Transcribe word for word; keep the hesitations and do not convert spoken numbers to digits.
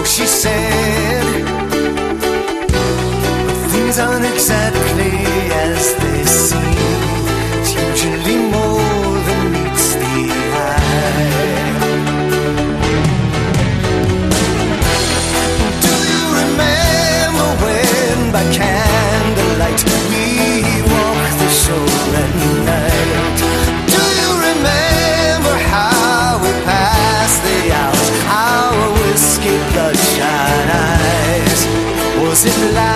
she said, but things aren't exactly as they seem. It's usually more than meets the eye. Do you remember when by candlelight we walked the shore at night? Do you remember how we passed the hours, our whiskey bloodshot eyes? Was it like